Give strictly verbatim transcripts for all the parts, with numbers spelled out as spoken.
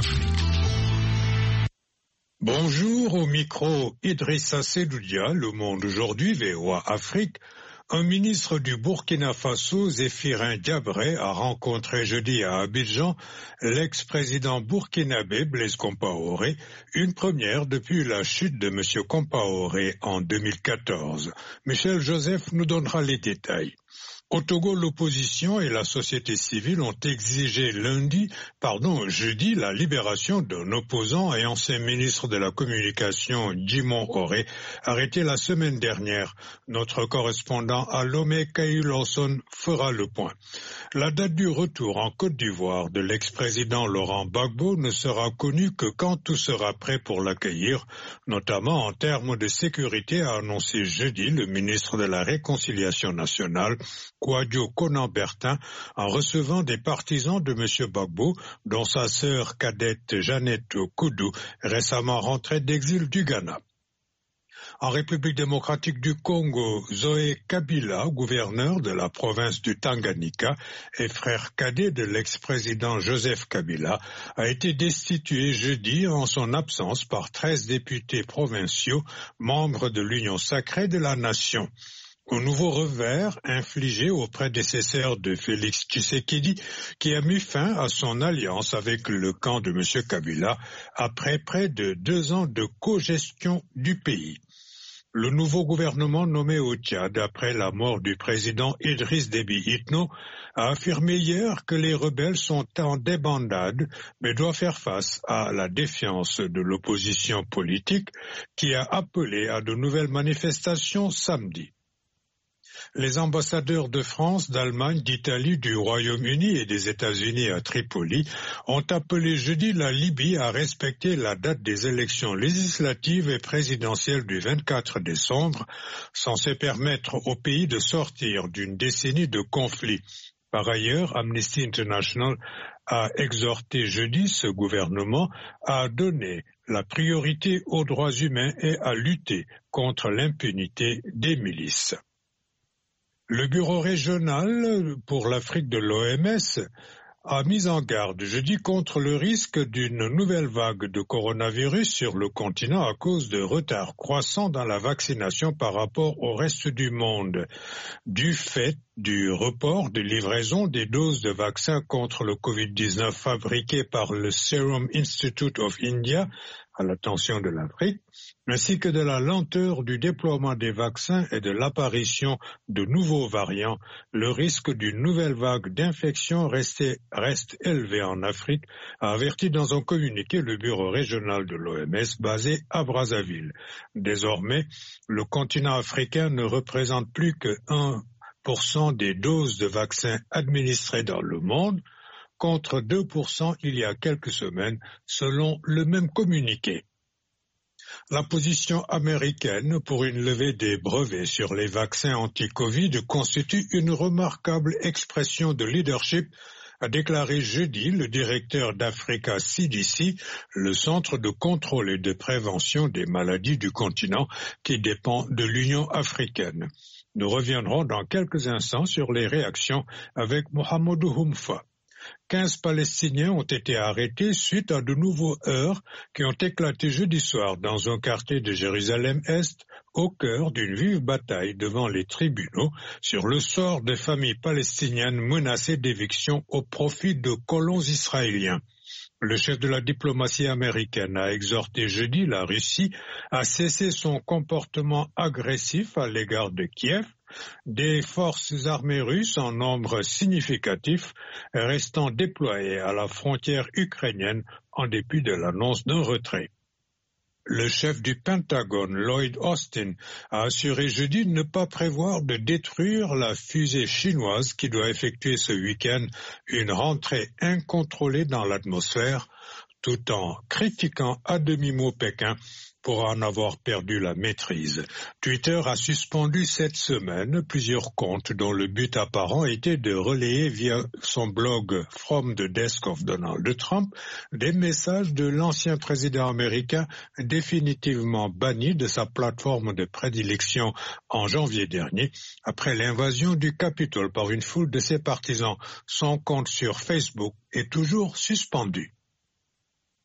Afrique. Bonjour, au micro Idrissa Sedoudia, Le Monde aujourd'hui, V O A Afrique. Un ministre du Burkina Faso, Zéphirin Diabré, a rencontré jeudi à Abidjan l'ex-président burkinabé Blaise Compaoré, une première depuis la chute de M. Compaoré en deux mille quatorze. Michel Joseph nous donnera les détails. Au Togo, l'opposition et la société civile ont exigé lundi, pardon, jeudi, la libération d'un opposant et ancien ministre de la Communication, Djimon Oré, arrêté la semaine dernière. Notre correspondant à Lomé, Kaï Lawson, fera le point. La date du retour en Côte d'Ivoire de l'ex-président Laurent Gbagbo ne sera connue que quand tout sera prêt pour l'accueillir, notamment en termes de sécurité, a annoncé jeudi le ministre de la Réconciliation nationale, Kouadio Konan-Bertin, en recevant des partisans de M. Gbagbo, dont sa sœur cadette Jeannette Koudou, récemment rentrée d'exil du Ghana. En République démocratique du Congo, Zoé Kabila, gouverneur de la province du Tanganyika et frère cadet de l'ex-président Joseph Kabila, a été destitué jeudi en son absence par treize députés provinciaux, membres de l'Union sacrée de la nation. Au nouveau revers infligé au prédécesseur de Félix Tshisekedi, qui a mis fin à son alliance avec le camp de M. Kabila après près de deux ans de cogestion du pays. Le nouveau gouvernement nommé au Tchad après la mort du président Idriss Déby Itno a affirmé hier que les rebelles sont en débandade mais doit faire face à la défiance de l'opposition politique qui a appelé à de nouvelles manifestations samedi. Les ambassadeurs de France, d'Allemagne, d'Italie, du Royaume-Uni et des États-Unis à Tripoli ont appelé jeudi la Libye à respecter la date des élections législatives et présidentielles du vingt-quatre décembre, censée permettre au pays de sortir d'une décennie de conflits. Par ailleurs, Amnesty International a exhorté jeudi ce gouvernement à donner la priorité aux droits humains et à lutter contre l'impunité des milices. Le bureau régional pour l'Afrique de l'O M S a mis en garde jeudi contre le risque d'une nouvelle vague de coronavirus sur le continent à cause de retards croissants dans la vaccination par rapport au reste du monde, du fait du report de livraison des doses de vaccins contre le covid dix-neuf fabriquées par le Serum Institute of India à l'attention de l'Afrique, ainsi que de la lenteur du déploiement des vaccins et de l'apparition de nouveaux variants. Le risque d'une nouvelle vague d'infection reste, reste élevé en Afrique, a averti dans un communiqué le bureau régional de l'O M S basé à Brazzaville. Désormais, le continent africain ne représente plus que un pour cent des doses de vaccins administrées dans le monde, contre deux pour cent il y a quelques semaines, selon le même communiqué. La position américaine pour une levée des brevets sur les vaccins anti-Covid constitue une remarquable expression de leadership, a déclaré jeudi le directeur d'Africa C D C, le centre de contrôle et de prévention des maladies du continent qui dépend de l'Union africaine. Nous reviendrons dans quelques instants sur les réactions avec Mohamedou Houmfa. Quinze Palestiniens ont été arrêtés suite à de nouveaux heurts qui ont éclaté jeudi soir dans un quartier de Jérusalem-Est, au cœur d'une vive bataille devant les tribunaux sur le sort des familles palestiniennes menacées d'éviction au profit de colons israéliens. Le chef de la diplomatie américaine a exhorté jeudi la Russie à cesser son comportement agressif à l'égard de Kiev, des forces armées russes en nombre significatif restant déployées à la frontière ukrainienne en dépit de l'annonce d'un retrait. Le chef du Pentagone, Lloyd Austin, a assuré jeudi de ne pas prévoir de détruire la fusée chinoise qui doit effectuer ce week-end une rentrée incontrôlée dans l'atmosphère, tout en critiquant à demi-mot Pékin pour en avoir perdu la maîtrise. Twitter a suspendu cette semaine plusieurs comptes dont le but apparent était de relayer via son blog From the Desk of Donald Trump des messages de l'ancien président américain définitivement banni de sa plateforme de prédilection en janvier dernier après l'invasion du Capitole par une foule de ses partisans. Son compte sur Facebook est toujours suspendu.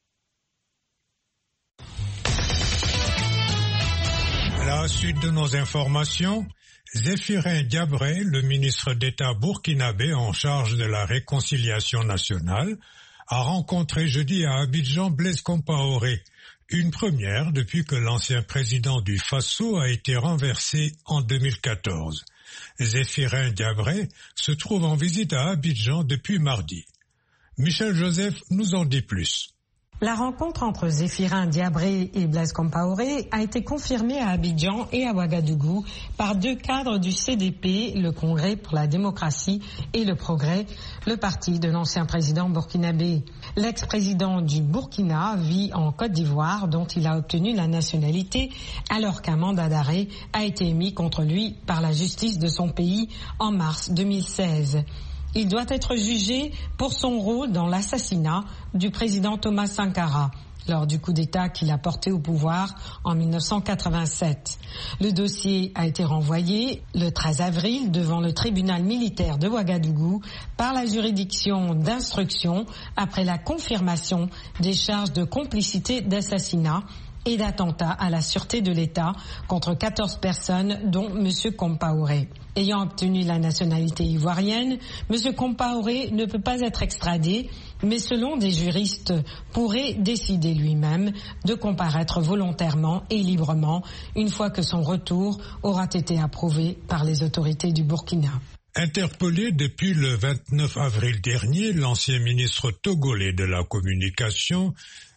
À la suite de nos informations, Zéphirin Diabré, le ministre d'État burkinabé en charge de la réconciliation nationale, a rencontré jeudi à Abidjan Blaise Compaoré, une première depuis que l'ancien président du Faso a été renversé en deux mille quatorze. Zéphirin Diabré se trouve en visite à Abidjan depuis mardi. Michel Joseph nous en dit plus. La rencontre entre Zéphirin Diabré et Blaise Compaoré a été confirmée à Abidjan et à Ouagadougou par deux cadres du C D P, le Congrès pour la démocratie et le progrès, le parti de l'ancien président burkinabé. L'ex-président du Burkina vit en Côte d'Ivoire, dont il a obtenu la nationalité, alors qu'un mandat d'arrêt a été émis contre lui par la justice de son pays en mars deux mille seize. Il doit être jugé pour son rôle dans l'assassinat du président Thomas Sankara lors du coup d'État qu'il a porté au pouvoir en mille neuf cent quatre-vingt-sept. Le dossier a été renvoyé le treize avril devant le tribunal militaire de Ouagadougou par la juridiction d'instruction après la confirmation des charges de complicité d'assassinat et d'attentat à la sûreté de l'État contre quatorze personnes, dont M. Compaoré. Ayant obtenu la nationalité ivoirienne, M. Compaoré ne peut pas être extradé, mais selon des juristes, pourrait décider lui-même de comparaître volontairement et librement une fois que son retour aura été approuvé par les autorités du Burkina. Interpellé depuis le vingt-neuf avril dernier, l'ancien ministre togolais de la communication,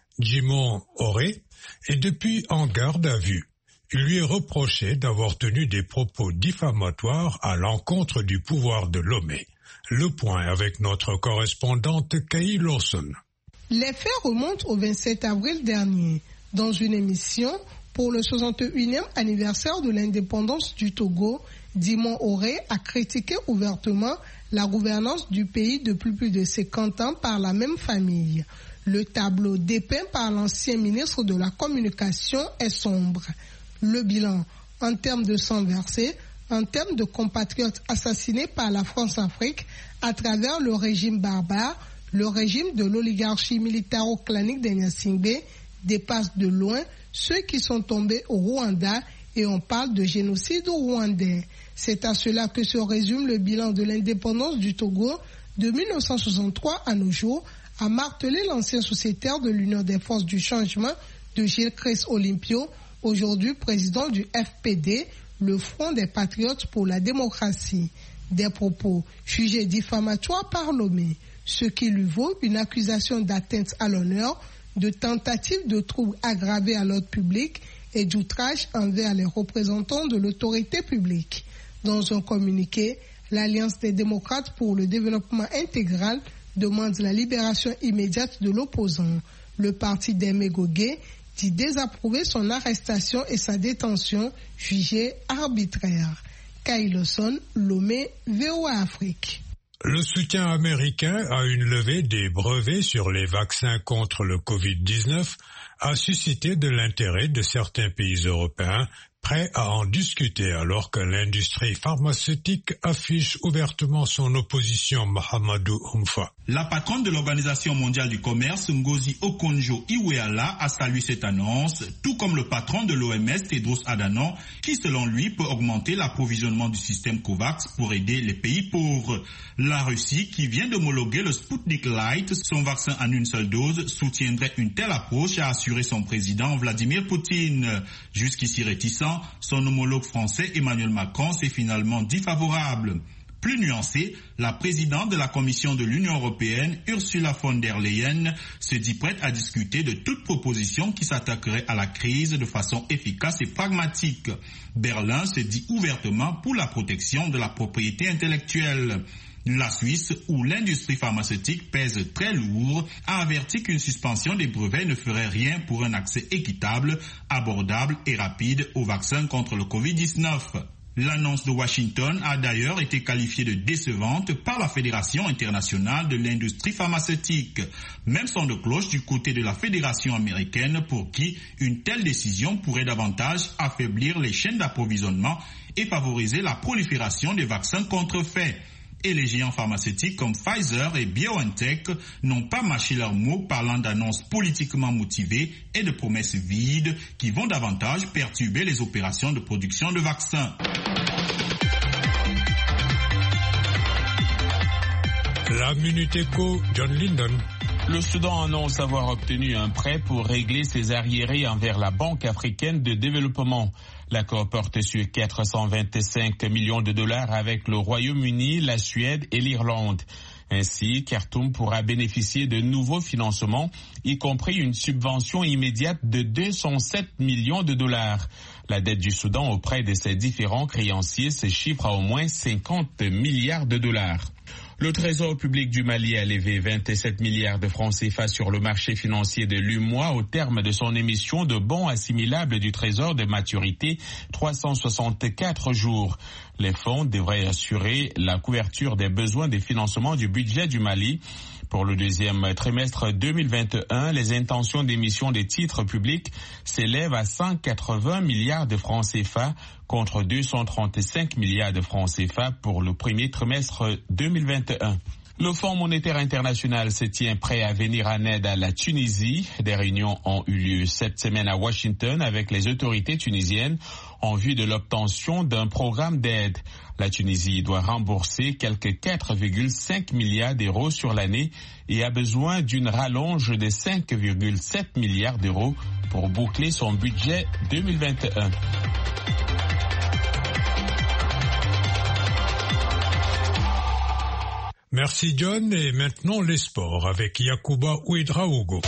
Djimon Oré, est depuis en garde à vue. Il lui est reproché d'avoir tenu des propos diffamatoires à l'encontre du pouvoir de Lomé. Le point avec notre correspondante Kay Lawson. Les faits remontent au vingt-sept avril dernier. Dans une émission pour le soixante-et-unième anniversaire de l'indépendance du Togo, Djimon Oré a critiqué ouvertement la gouvernance du pays depuis plus de cinquante ans par la même famille. Le tableau dépeint par l'ancien ministre de la Communication est sombre. Le bilan, en termes de sang versé, en termes de compatriotes assassinés par la France-Afrique à travers le régime barbare, le régime de l'oligarchie militaro-clanique des Nyasingbe, dépasse de loin ceux qui sont tombés au Rwanda et on parle de génocide rwandais. C'est à cela que se résume le bilan de l'indépendance du Togo de mille neuf cent soixante-trois à nos jours, a martelé l'ancien sociétaire de l'Union des forces du changement de Gilles-Chris Olympio, aujourd'hui président du F P D, le Front des Patriotes pour la démocratie. Des propos jugés diffamatoires par Lomé, ce qui lui vaut une accusation d'atteinte à l'honneur, de tentative de trouble aggravé à l'ordre public et d'outrage envers les représentants de l'autorité publique. Dans un communiqué, l'Alliance des démocrates pour le développement intégral demande la libération immédiate de l'opposant. Le parti des Mégogué dit désapprouver son arrestation et sa détention jugée arbitraire. Kay Lawson, Lomé, V O A Afrique. Le soutien américain à une levée des brevets sur les vaccins contre le covid dix-neuf a suscité de l'intérêt de certains pays européens prêts à en discuter alors que l'industrie pharmaceutique affiche ouvertement son opposition. Mahamadou Oumfa. La patronne de l'Organisation mondiale du commerce, Ngozi Okonjo-Iweala, a salué cette annonce, tout comme le patron de l'O M S, Tedros Adhanom, qui selon lui peut augmenter l'approvisionnement du système COVAX pour aider les pays pauvres. La Russie, qui vient d'homologuer le Sputnik Light, son vaccin en une seule dose, soutiendrait une telle approche, a assuré son président Vladimir Poutine. Jusqu'ici réticent, son homologue français Emmanuel Macron s'est finalement dit favorable. Plus nuancée, la présidente de la Commission de l'Union européenne, Ursula von der Leyen, se dit prête à discuter de toute proposition qui s'attaquerait à la crise de façon efficace et pragmatique. Berlin se dit ouvertement pour la protection de la propriété intellectuelle. La Suisse, où l'industrie pharmaceutique pèse très lourd, a averti qu'une suspension des brevets ne ferait rien pour un accès équitable, abordable et rapide aux vaccins contre le covid dix-neuf. L'annonce de Washington a d'ailleurs été qualifiée de décevante par la Fédération internationale de l'industrie pharmaceutique. Même son de cloche du côté de la Fédération américaine pour qui une telle décision pourrait davantage affaiblir les chaînes d'approvisionnement et favoriser la prolifération des vaccins contrefaits. et les géants pharmaceutiques comme Pfizer et BioNTech n'ont pas mâché leurs mots parlant d'annonces politiquement motivées et de promesses vides qui vont davantage perturber les opérations de production de vaccins. La Minute Éco, John Linden. Le Soudan annonce avoir obtenu un prêt pour régler ses arriérés envers la Banque africaine de développement. L'accord porte sur quatre cent vingt-cinq millions de dollars avec le Royaume-Uni, la Suède et l'Irlande. Ainsi, Khartoum pourra bénéficier de nouveaux financements, y compris une subvention immédiate de deux cent sept millions de dollars. La dette du Soudan auprès de ses différents créanciers se chiffre à au moins cinquante milliards de dollars. Le Trésor public du Mali a levé vingt-sept milliards de francs C F A sur le marché financier de l'U M O A au terme de son émission de bons assimilables du Trésor de maturité trois cent soixante-quatre jours. Les fonds devraient assurer la couverture des besoins de financement du budget du Mali. Pour le deuxième trimestre deux mille vingt et un, les intentions d'émission des titres publics s'élèvent à cent quatre-vingts milliards de francs C F A contre deux cent trente-cinq milliards de francs C F A pour le premier trimestre deux mille vingt et un. Le Fonds monétaire international se tient prêt à venir en aide à la Tunisie. Des réunions ont eu lieu cette semaine à Washington avec les autorités tunisiennes en vue de l'obtention d'un programme d'aide. La Tunisie doit rembourser quelques quatre virgule cinq milliards d'euros sur l'année et a besoin d'une rallonge de cinq virgule sept milliards d'euros pour boucler son budget deux mille vingt et un. Merci John, et maintenant les sports avec Yacouba Ouedraogo.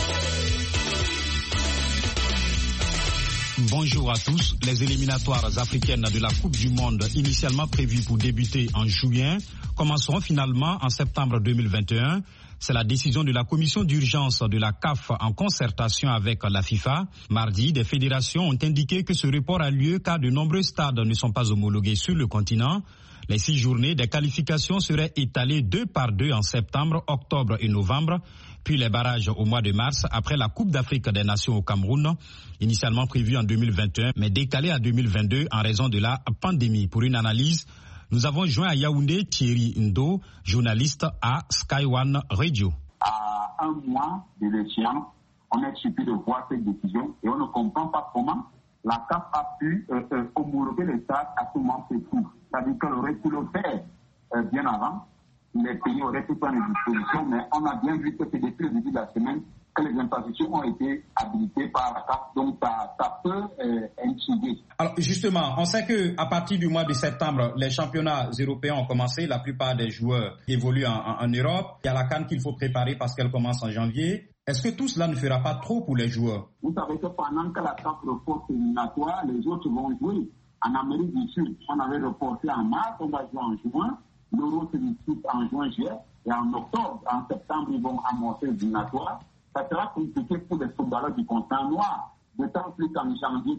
Bonjour à tous. Les éliminatoires africaines de la Coupe du Monde, initialement prévues pour débuter en juin, commenceront finalement en septembre deux mille vingt et un. C'est la décision de la commission d'urgence de la C A F en concertation avec la FIFA. Mardi, des fédérations ont indiqué que ce report a lieu car de nombreux stades ne sont pas homologués sur le continent. Les six journées des qualifications seraient étalées deux par deux en septembre, octobre et novembre, puis les barrages au mois de mars après la Coupe d'Afrique des Nations au Cameroun, initialement prévue en deux mille vingt et un, mais décalée à deux mille vingt-deux en raison de la pandémie. Pour une analyse, nous avons joint à Yaoundé Thierry Ndo, journaliste à Sky One Radio. À un mois de l'échéance, on est surpris de voir cette décision et on ne comprend pas comment la C A F a pu euh, euh, homologuer les stades à ce moment précis. C'est-à-dire qu'elle aurait pu le faire euh, bien avant. Les pays auraient pu prendre des dispositions, mais on a bien vu que c'est depuis le début de la semaine que les infrastructures ont été habilitées par la C A F. Donc ça, ça peut euh, incider. Alors justement, on sait qu'à partir du mois de septembre, les championnats européens ont commencé. La plupart des joueurs évoluent en, en, en Europe. Il y a la CAN qu'il faut préparer parce qu'elle commence en janvier. Est-ce que tout cela ne fera pas trop pour les joueurs? Vous savez que pendant que la C A F reporte éliminatoire, les autres vont jouer. En Amérique du Sud, on avait reporté en mars, on va jouer en juin. L'Euro se dispute en juin-juillet. Et en octobre, en septembre, ils vont amorcer l'éliminatoire. Ça sera compliqué pour les footballeurs du continent noir. D'autant plus qu'en janvier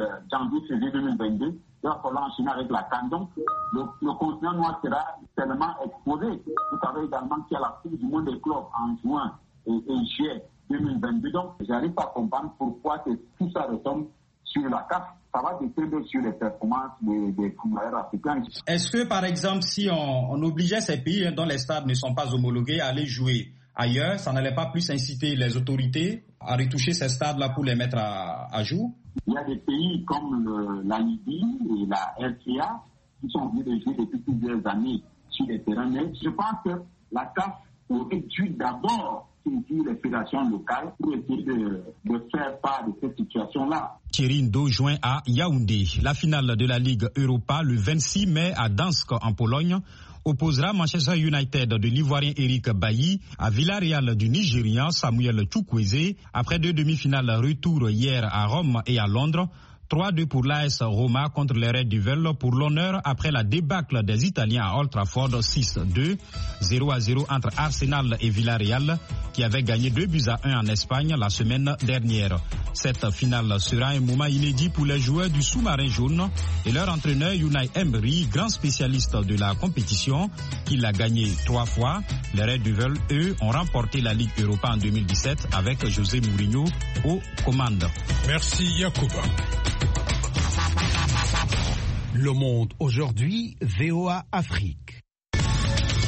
février deux mille vingt-deux, il va falloir enchaîner avec la CAN. Donc, le, le continent noir sera tellement exposé. Vous savez également qu'il y a la Coupe du monde des clubs en juin et, et juillet deux mille vingt-deux. Donc, j'arrive pas à comprendre pourquoi que tout ça retombe sur la C A F. Ça va dépendre sur les performances des, des footballeurs africains. Est-ce que, par exemple, si on, on obligeait ces pays dont les stades ne sont pas homologués à aller jouer ailleurs, ça n'allait pas plus inciter les autorités à retoucher ces stades-là pour les mettre à, à jour? Il y a des pays comme le, la Libye et la R C A qui sont obligés de jouer depuis plusieurs années sur les terrains. Mais je pense que la C A F aurait dû d'abord saisir les fédérations locales pour essayer de, de faire part de cette situation-là. Thierry Ndo joint à Yaoundé. La finale de la Ligue Europa le vingt-six mai à Gdańsk en Pologne opposera Manchester United de l'Ivoirien Eric Bailly à Villarreal du Nigérian Samuel Chukwueze après deux demi-finales retour hier à Rome et à Londres. trois deux pour l'A S Roma contre les Red Devils pour l'honneur après la débâcle des Italiens à Old Trafford six deux. zéro à zéro entre Arsenal et Villarreal qui avait gagné deux buts à un en Espagne la semaine dernière. Cette finale sera un moment inédit pour les joueurs du sous-marin jaune et leur entraîneur Unai Emery, grand spécialiste de la compétition, qui l'a gagné trois fois. Les Red Devils, eux, ont remporté la Ligue Europa en deux mille dix-sept avec José Mourinho aux commandes. Merci Yacouba. Le Monde aujourd'hui, V O A Afrique.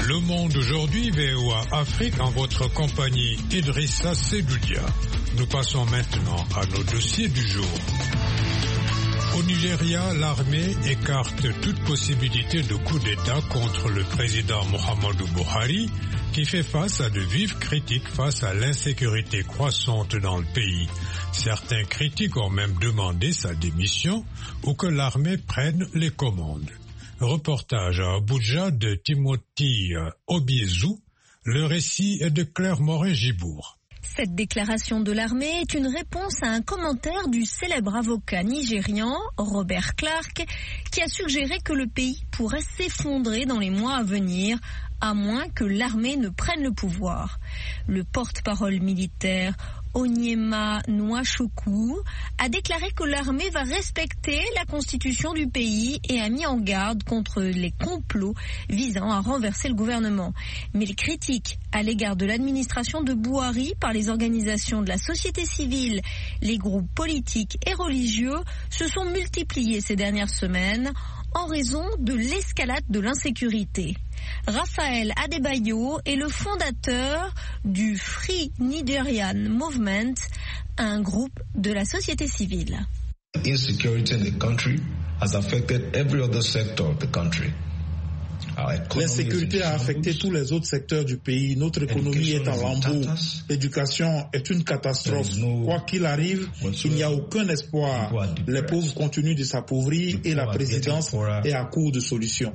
Le Monde aujourd'hui, V O A Afrique, en votre compagnie Idrissa Sedoudia. Nous passons maintenant à nos dossiers du jour. Au Nigeria, l'armée écarte toute possibilité de coup d'État contre le président Muhammadu Buhari, qui fait face à de vives critiques face à l'insécurité croissante dans le pays. Certains critiques ont même demandé sa démission ou que l'armée prenne les commandes. Reportage à Abuja de Timothy Obiezou, le récit est de Claire Morin-Gibourg. Cette déclaration de l'armée est une réponse à un commentaire du célèbre avocat nigérian Robert Clark qui a suggéré que le pays pourrait s'effondrer dans les mois à venir à moins que l'armée ne prenne le pouvoir. Le porte-parole militaire Onyema Nwachukwu a déclaré que l'armée va respecter la constitution du pays et a mis en garde contre les complots visant à renverser le gouvernement. Mais les critiques à l'égard de l'administration de Buhari par les organisations de la société civile, les groupes politiques et religieux se sont multipliées ces dernières semaines en raison de l'escalade de l'insécurité. Raphaël Adebayo est le fondateur du Free Nigerian Movement, un groupe de la société civile. Insecurity in the country has affected every other sector of the country. L'insécurité a affecté tous les autres secteurs du pays. Notre économie est en lambeaux. L'éducation est une catastrophe. Quoi qu'il arrive, il n'y a aucun espoir. Les pauvres continuent de s'appauvrir et la présidence est à court de solutions.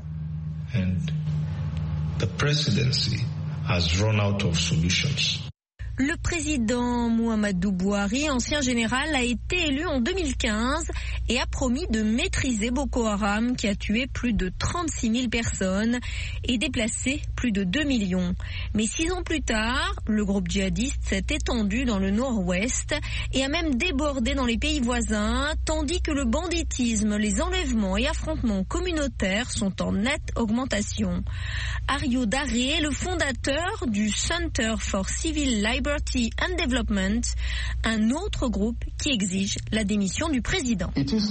The presidency has run out of solutions. Le président Muhammadu Buhari, ancien général, a été élu en deux mille quinze et a promis de maîtriser Boko Haram qui a tué plus de trente-six mille personnes et déplacé plus de deux millions. Mais six ans plus tard, le groupe djihadiste s'est étendu dans le nord-ouest et a même débordé dans les pays voisins, tandis que le banditisme, les enlèvements et affrontements communautaires sont en nette augmentation. Ario Daré, le fondateur du Center for Civil Liberty and Development, un autre groupe qui exige la démission du président.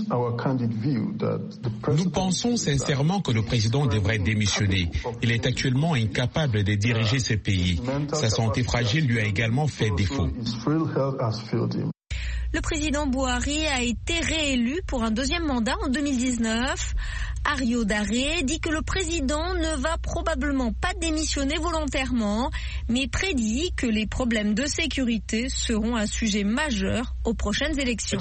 Nous pensons sincèrement que le président devrait démissionner. Il est actuellement incapable de diriger ce pays. Sa santé fragile lui a également fait défaut. Le président Buhari a été réélu pour un deuxième mandat en deux mille dix-neuf. Ario Daré dit que le président ne va probablement pas démissionner volontairement, mais prédit que les problèmes de sécurité seront un sujet majeur aux prochaines élections.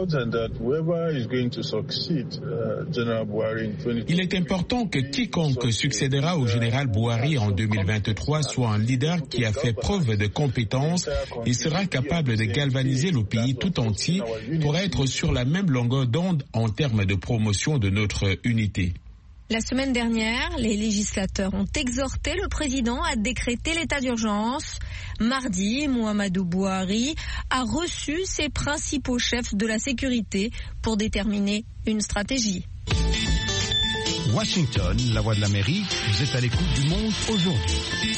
Il est important que quiconque succédera au général Buhari en deux mille vingt-trois soit un leader qui a fait preuve de compétence et sera capable de galvaniser le pays tout entier pour être sur la même longueur d'onde en termes de promotion de notre unité. La semaine dernière, les législateurs ont exhorté le président à décréter l'état d'urgence. Mardi, Muhammadu Buhari a reçu ses principaux chefs de la sécurité pour déterminer une stratégie. Washington, la voix de l'Amérique, vous êtes à l'écoute du Monde aujourd'hui.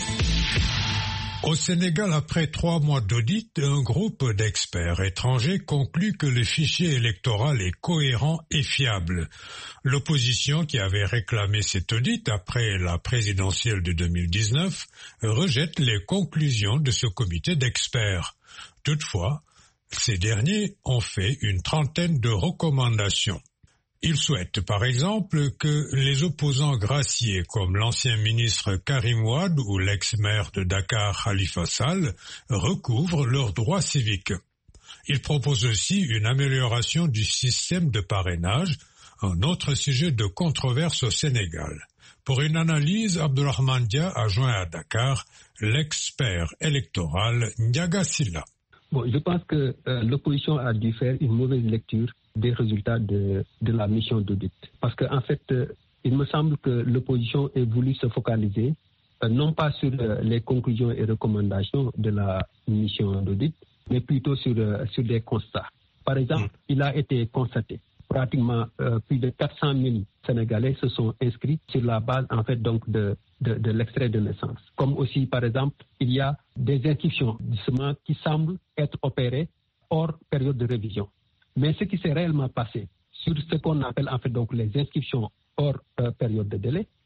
Au Sénégal, après trois mois d'audit, un groupe d'experts étrangers conclut que le fichier électoral est cohérent et fiable. L'opposition, qui avait réclamé cet audit après la présidentielle de deux mille dix-neuf, rejette les conclusions de ce comité d'experts. Toutefois, ces derniers ont fait une trentaine de recommandations. Il souhaite par exemple que les opposants graciés comme l'ancien ministre Karim Wade ou l'ex-maire de Dakar Khalifa Sall recouvrent leurs droits civiques. Il propose aussi une amélioration du système de parrainage, un autre sujet de controverse au Sénégal. Pour une analyse, Abdourahmane Dia a joint à Dakar l'expert électoral Ndiaga Silla. Bon, je pense que euh, l'opposition a dû faire une mauvaise lecture des résultats de, de la mission d'audit. Parce qu'en en fait, euh, il me semble que l'opposition ait voulu se focaliser, euh, non pas sur euh, les conclusions et recommandations de la mission d'audit, mais plutôt sur, euh, sur des constats. Par exemple, mmh. il a été constaté pratiquement euh, plus de quatre cent mille Sénégalais se sont inscrits sur la base en fait donc de, de, de l'extrait de naissance. Comme aussi, par exemple, il y a des inscriptions justement qui semblent être opérées hors période de révision. Mais ce qui s'est réellement passé sur ce qu'on appelle en fait donc les inscriptions hors euh, période de délai,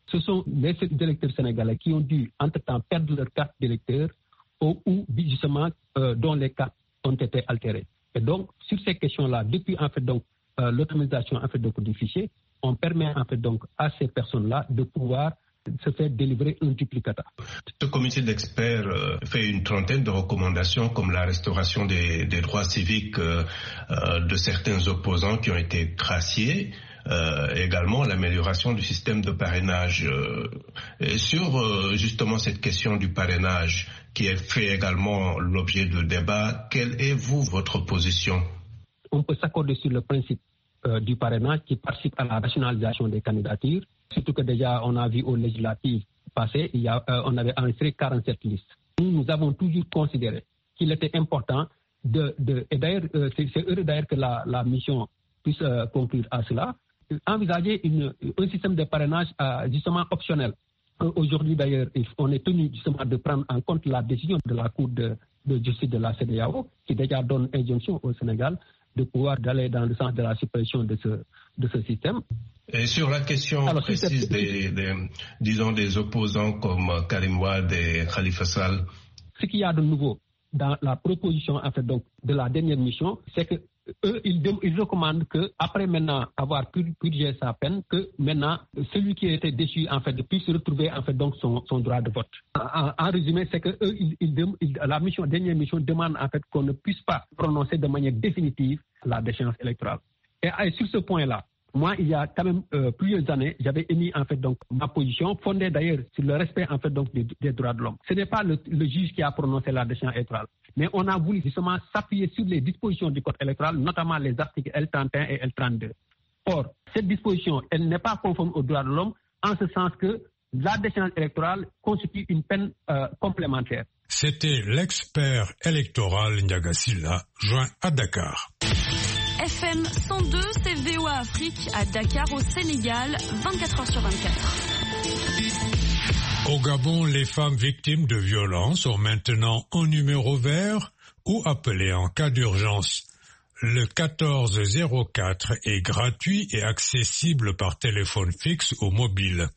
Ce sont les électeurs sénégalais qui ont dû, entre-temps, perdre leur carte d'électeur ou, ou justement, euh, dont les cartes ont été altérées. Et donc, sur ces questions-là, depuis en fait donc euh, l'automatisation en fait donc du fichier, on permet en fait donc à ces personnes-là de pouvoir se faire délivrer un duplicata. Ce comité d'experts euh, fait une trentaine de recommandations comme la restauration des, des droits civiques euh, euh, de certains opposants qui ont été graciés. Euh, également l'amélioration du système de parrainage. Euh, et sur euh, justement cette question du parrainage qui est fait également l'objet de débat, quelle est vous votre position? On peut s'accorder sur le principe euh, du parrainage qui participe à la rationalisation des candidatures, surtout que déjà on a vu aux législatives passées, il y a, euh, on avait enregistré quarante-sept listes. Nous, nous avons toujours considéré qu'il était important de, de et d'ailleurs euh, c'est, c'est heureux d'ailleurs que la, la mission puisse euh, conclure à cela, envisager une, un système de parrainage euh, justement optionnel. Euh, aujourd'hui d'ailleurs, on est tenu justement de prendre en compte la décision de la Cour de, de justice de la C E D E A O qui déjà donne injonction au Sénégal de pouvoir aller dans le sens de la suppression de ce, de ce système. Et sur la question Alors, précise des, des, disons, des opposants comme Karim Wade et Khalifa Sall. Ce qu'il y a de nouveau dans la proposition en fait, donc, de la dernière mission, c'est que eux, ils, ils recommandent que après maintenant avoir purgé sa peine, que maintenant celui qui a été déchu en fait puisse retrouver en fait donc son, son droit de vote. En, en résumé, c'est que eux, ils, ils, la mission, dernière mission demande en fait qu'on ne puisse pas prononcer de manière définitive la déchéance électorale. Et, et sur ce point-là, moi, il y a quand même euh, plusieurs années, j'avais émis en fait donc ma position, fondée d'ailleurs sur le respect en fait donc des, des droits de l'homme. Ce n'est pas le, le juge qui a prononcé la déchéance électorale, mais on a voulu justement s'appuyer sur les dispositions du code électoral, notamment les articles L trente et un et L trente-deux. Or, cette disposition, elle n'est pas conforme aux droits de l'homme, en ce sens que la déchéance électorale constitue une peine euh, complémentaire. C'était l'expert électoral Ndiaga Sylla, joint à Dakar. F M cent deux, c'est V O A Afrique à Dakar au Sénégal, vingt-quatre heures sur vingt-quatre. Au Gabon, les femmes victimes de violences ont maintenant un numéro vert ou appelé en cas d'urgence. Le quatorze zéro quatre est gratuit et accessible par téléphone fixe ou mobile.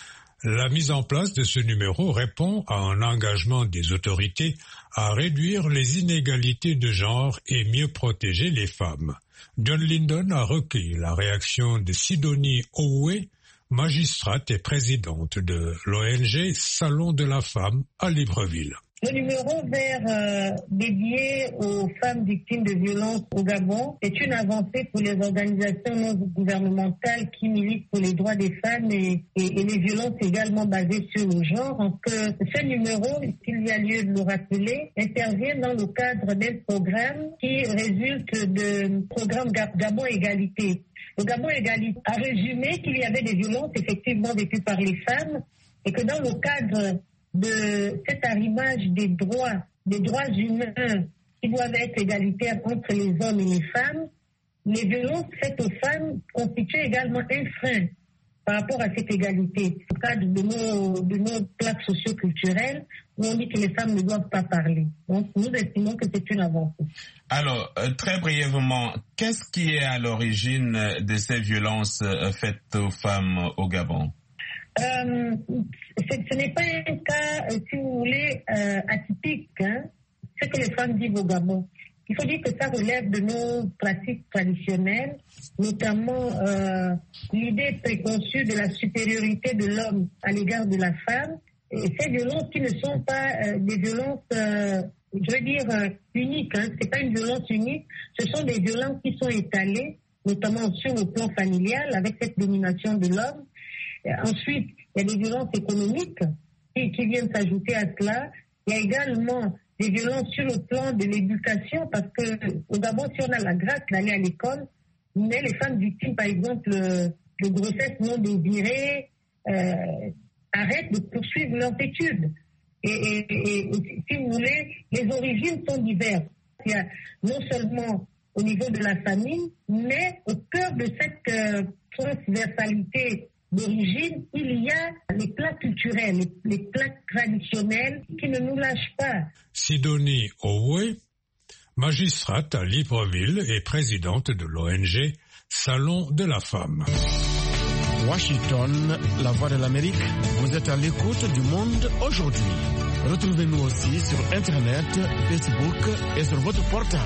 La mise en place de ce numéro répond à un engagement des autorités à réduire les inégalités de genre et mieux protéger les femmes. John Lyndon a recueilli la réaction de Sidonie Owe, magistrate et présidente de l'O N G Salon de la Femme à Libreville. Le numéro vert euh, dédié aux femmes victimes de violences au Gabon est une avancée pour les organisations non gouvernementales qui militent pour les droits des femmes et, et, et les violences également basées sur le genre. Donc, euh, ce numéro, s'il y a lieu de le rappeler, intervient dans le cadre d'un programme qui résulte du programme Gabon Égalité. Le Gabon Égalité a résumé qu'il y avait des violences effectivement vécues par les femmes et que dans le cadre de cet arrimage des droits, des droits humains qui doivent être égalitaires entre les hommes et les femmes, les violences faites aux femmes constituent également un frein par rapport à cette égalité. Au cadre de nos, de nos plaques socio-culturelles, où on dit que les femmes ne doivent pas parler. Donc nous estimons que c'est une avancée. Alors, euh, très brièvement, qu'est-ce qui est à l'origine de ces violences euh, faites aux femmes au Gabon ? Euh, ce n'est pas un cas, euh, si vous voulez, euh, atypique, hein, ce que les femmes vivent au Gabon. Il faut dire que ça relève de nos pratiques traditionnelles, notamment euh, l'idée préconçue de la supériorité de l'homme à l'égard de la femme. Et ces violences qui ne sont pas euh, des violences, euh, je veux dire, euh, uniques, hein, c'est pas une violence unique, ce sont des violences qui sont étalées, notamment sur le plan familial, avec cette domination de l'homme. Ensuite, il y a des violences économiques qui, qui viennent s'ajouter à cela. Il y a également des violences sur le plan de l'éducation, parce que au Gabon, si on a la grâce d'aller à l'école, mais les femmes victimes, par exemple, de grossesses non désirées, euh, arrêtent de poursuivre leurs études. Et, et, et, et si vous voulez, les origines sont diverses. Il y a non seulement au niveau de la famille, mais au cœur de cette euh, transversalité d'origine, il y a les plats culturels, les, les plats traditionnels qui ne nous lâchent pas. Sidonie Owe, magistrate à Libreville et présidente de l'O N G Salon de la Femme. Washington, la voix de l'Amérique, vous êtes à l'écoute du Monde aujourd'hui. Retrouvez-nous aussi sur Internet, Facebook et sur votre portable.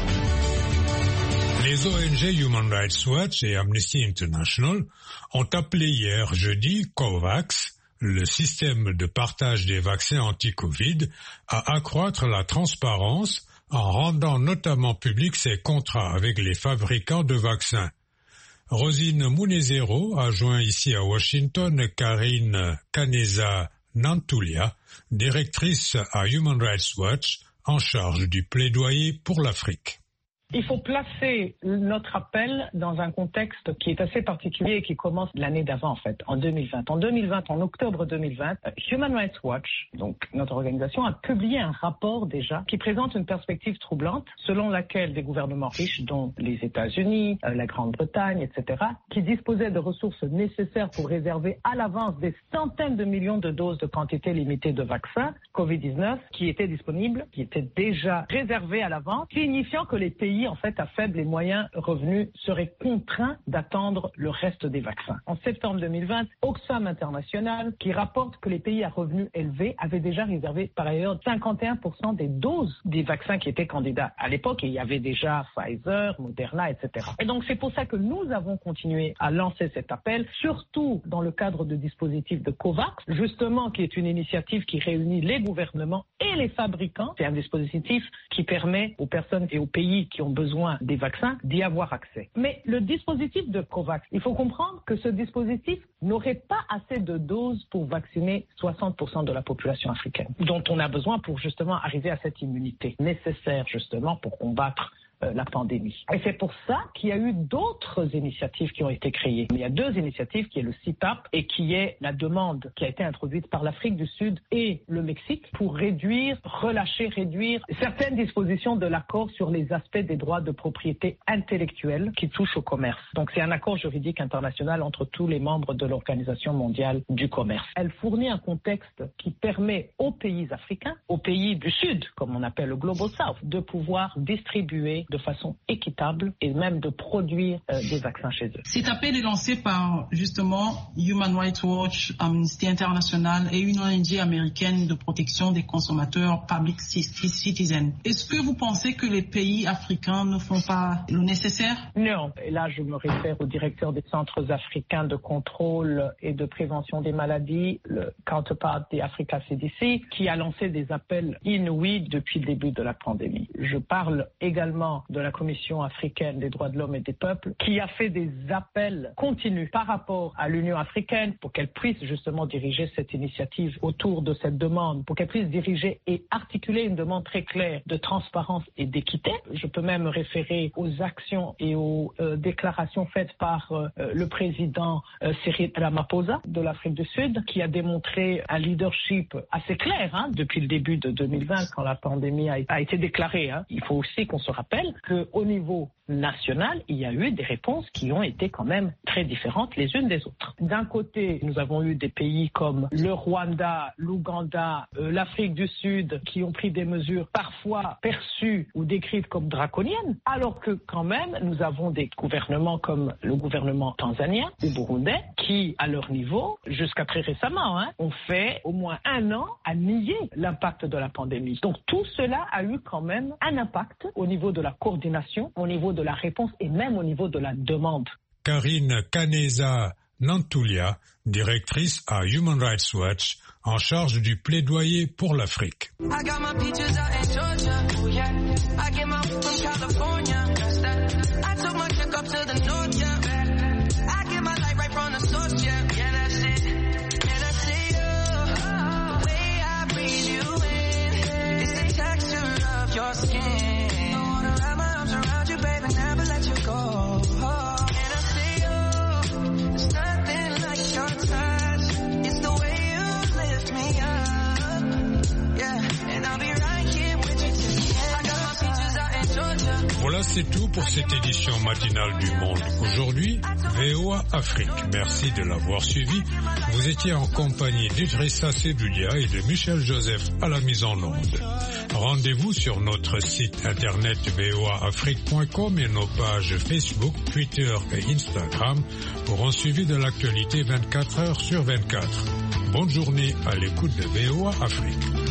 Les O N G Human Rights Watch et Amnesty International ont appelé hier jeudi COVAX, le système de partage des vaccins anti-Covid, à accroître la transparence en rendant notamment publics ses contrats avec les fabricants de vaccins. Rosine Munezero a joint ici à Washington Karine Caneza-Nantulia, directrice à Human Rights Watch, en charge du plaidoyer pour l'Afrique. Il faut placer notre appel dans un contexte qui est assez particulier et qui commence l'année d'avant, en fait, en deux mille vingt. En deux mille vingt, en octobre deux mille vingt, Human Rights Watch, donc notre organisation, a publié un rapport déjà qui présente une perspective troublante selon laquelle des gouvernements riches, dont les États-Unis, la Grande-Bretagne, et cetera, qui disposaient de ressources nécessaires pour réserver à l'avance des centaines de millions de doses de quantité limitée de vaccins covid dix-neuf qui étaient disponibles, qui étaient déjà réservées à l'avance, signifiant que les pays en fait, à faibles et moyens revenus, seraient contraints d'attendre le reste des vaccins. En septembre deux mille vingt, Oxfam International, qui rapporte que les pays à revenus élevés avaient déjà réservé par ailleurs cinquante et un pour cent des doses des vaccins qui étaient candidats à l'époque. Et il y avait déjà Pfizer, Moderna, et cetera. Et donc, c'est pour ça que nous avons continué à lancer cet appel, surtout dans le cadre du dispositif de COVAX, justement, qui est une initiative qui réunit les gouvernements et les fabricants. C'est un dispositif qui permet aux personnes et aux pays qui ont besoin des vaccins d'y avoir accès. Mais le dispositif de COVAX, il faut comprendre que ce dispositif n'aurait pas assez de doses pour vacciner soixante pour cent de la population africaine, dont on a besoin pour justement arriver à cette immunité nécessaire justement pour combattre Euh, la pandémie. Et c'est pour ça qu'il y a eu d'autres initiatives qui ont été créées. Mais il y a deux initiatives qui est le C I T A P et qui est la demande qui a été introduite par l'Afrique du Sud et le Mexique pour réduire, relâcher, réduire certaines dispositions de l'accord sur les aspects des droits de propriété intellectuelle qui touchent au commerce. Donc c'est un accord juridique international entre tous les membres de l'Organisation mondiale du commerce. Elle fournit un contexte qui permet aux pays africains, aux pays du Sud, comme on appelle le Global South, de pouvoir distribuer de façon équitable et même de produire euh, des vaccins chez eux. Cet appel est lancé par justement Human Rights Watch, Amnesty International et une O N G américaine de protection des consommateurs, Public Citizen. Est-ce que vous pensez que les pays africains ne font pas le nécessaire? Non. Et là, je me réfère au directeur des centres africains de contrôle et de prévention des maladies, le counterpart des Africa C D C, qui a lancé des appels inouïs depuis le début de la pandémie. Je parle également de la Commission africaine des droits de l'homme et des peuples, qui a fait des appels continus par rapport à l'Union africaine pour qu'elle puisse justement diriger cette initiative autour de cette demande, pour qu'elle puisse diriger et articuler une demande très claire de transparence et d'équité. Je peux même me référer aux actions et aux euh, déclarations faites par euh, le président euh, Cyril Ramaphosa de l'Afrique du Sud, qui a démontré un leadership assez clair hein, depuis le début de deux mille vingt, quand la pandémie a, a été déclarée. Hein. Il faut aussi qu'on se rappelle qu'au niveau national, il y a eu des réponses qui ont été quand même très différentes les unes des autres. D'un côté, nous avons eu des pays comme le Rwanda, l'Ouganda, euh, l'Afrique du Sud, qui ont pris des mesures parfois perçues ou décrites comme draconiennes, alors que quand même, nous avons des gouvernements comme le gouvernement tanzanien ou burundais, qui, à leur niveau, jusqu'à très récemment, hein, ont fait au moins un an à nier l'impact de la pandémie. Donc tout cela a eu quand même un impact au niveau de la coordination, au niveau de la réponse et même au niveau de la demande. Karine Caneza-Nantulia, directrice à Human Rights Watch, en charge du plaidoyer pour l'Afrique. Voilà Voilà, c'est tout pour cette édition matinale du Monde aujourd'hui. V O A Afrique, merci de l'avoir suivi. Vous étiez en compagnie d'Idrissa Sedoudia et de Michel Joseph à la mise en onde. Rendez-vous sur notre site internet v o a afrique point com et nos pages Facebook, Twitter et Instagram pour un suivi de l'actualité vingt-quatre heures sur vingt-quatre. Bonne journée à l'écoute de V O A Afrique.